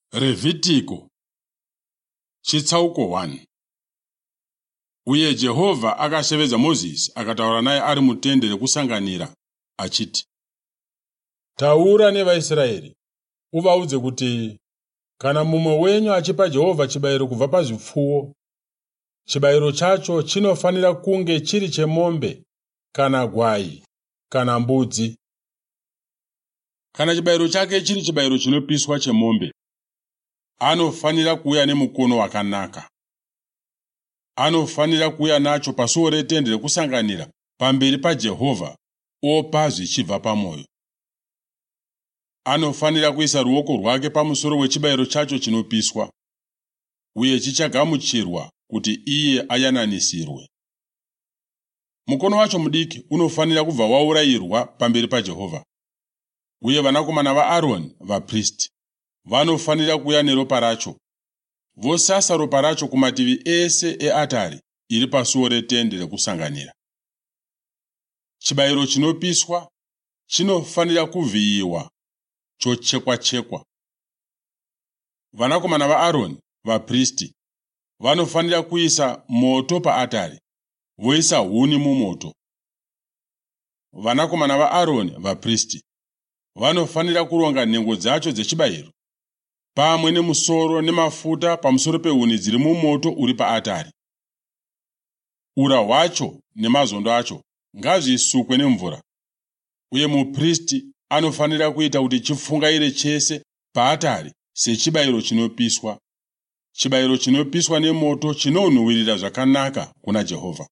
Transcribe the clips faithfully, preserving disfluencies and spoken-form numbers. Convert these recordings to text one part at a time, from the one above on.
Revhitiko chitsauko one. Uye Jehovha akashevedza Mozisi akataura naye ari mutende rekusanganira achiti, taura nevaIsraeri uvaudze kuti kana mumwe wenyu achipa Jehovha chibayiro kubva pazvipfuwo, chibayiro chacho chinofanira kunge chiri chemombe kana gwai kana mbudzi. Kana chibayiro chake chiri chibayiro chinopiswa chemombe, anofanira kuuya nemukono wakanaka. Anofanira kuuya nacho pasuo retende rekusanganira pamberi paJehovha opa zvichibva pamwoyo. Anofanira kuisa ruoko rwake pamusoro wechibayiro chacho chinopiswa, uye chichagamuchirwa kuti iye ayananisirwe. Mukono wacho mudiki unofanira kubva waurayirwa pamberi paJehovha, uye vanakomana vaAroni, vapristi, vanofanira kuuya neropa racho. Vosasa ropa racho kumativi ese eatari iri pasuo retende rekusanganira. Chibayiro chinopiswa chinofanira kuvhiyiwa chochekwa-chekwa. Vanakomana vaAroni, vapristi, vanofanira kuisa moto paatari, voisa huni mumoto. Vanakomana vaAroni, vapristi, vanofanira kuronga nhengo dzacho dzechibayiro, pamwe nemusoro nemafuta pamusoro pehuni dziri mumoto uri paatari. Ura hwacho nemazondo acho ngazvisukwe nemvura, uye mupristi anofanira kuita kuti chifungaire chese paatari sechibayiro chinopiswa, chibayiro chinopiswa nemoto chinonhuhwirira zvakanaka kuna Jehovha.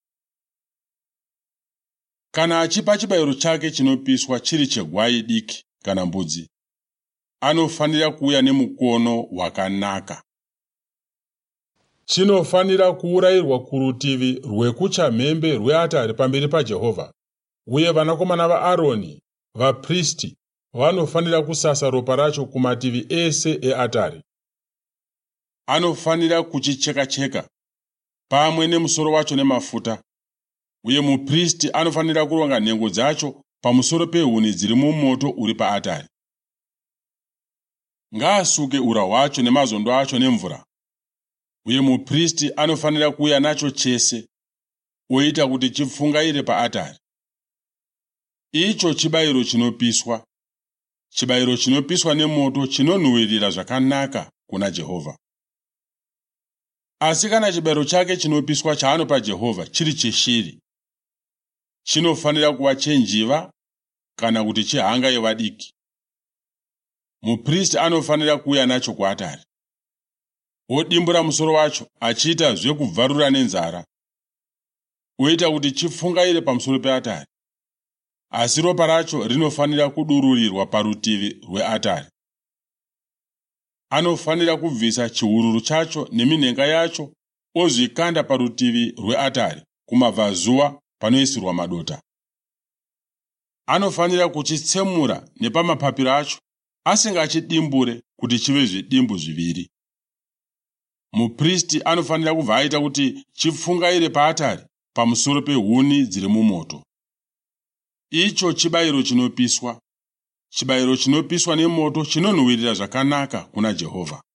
Kana achipa chibayiro chake chinopiswa chiri chegwai diki kana mbudzi, anofanira kuuya nemukono wakanaka. Chinofanira kuurayirwa kurutivi rwekuchamhembe rweatari pamberi paJehovha, uye vanakomana vaAroni, vapristi, vanofanira kusasa ropa racho kumativi ese eatari. Anofanira kuchicheka-cheka pamwe nemusoro wacho nemafuta, uye mupristi anofanira kuronga nhengo dzacho pamusoro pehuni dziri mumoto uri paatari. Ngaasuke ura hwacho nemazondo acho nemvura, uye mupristi anofanira kuuya nacho chese, oita kuti chipfungaire paatari. Icho chibayiro chinopiswa, chibayiro chinopiswa nemoto chinonhuhwirira zvakanaka kuna Jehovha. Asi kana chibayiro chake chinopiswa chaanopa Jehovha chiri cheshiri, chinofanira kuva chenjiva kana kuti chehanga yevadiki. Mupristi anofanira kuuya nacho kuatari, odimbura musoro wacho achiita zvekubvarura nenzara, oita kuti chipfungaire pamusoro peatari, asi ropa racho rinofanira kudururirwa parutivi rweatari. Anofanira kubvisa chihururu chacho neminhenga yacho ozvikanda parutivi rweatari kumabvazuva panoisirwa madota. Anofanira kuchitsemura nepamapapiro acho asingachidimbure kuti chive zvidimbu zviviri. Mupristi anofanira kubva aita kuti chipfungaire paatari pamusoro pehuni dziri mumoto. Icho chibayiro chinopiswa, chibayiro chinopiswa nemoto chinonhuhwirira zvakanaka kuna Jehovha.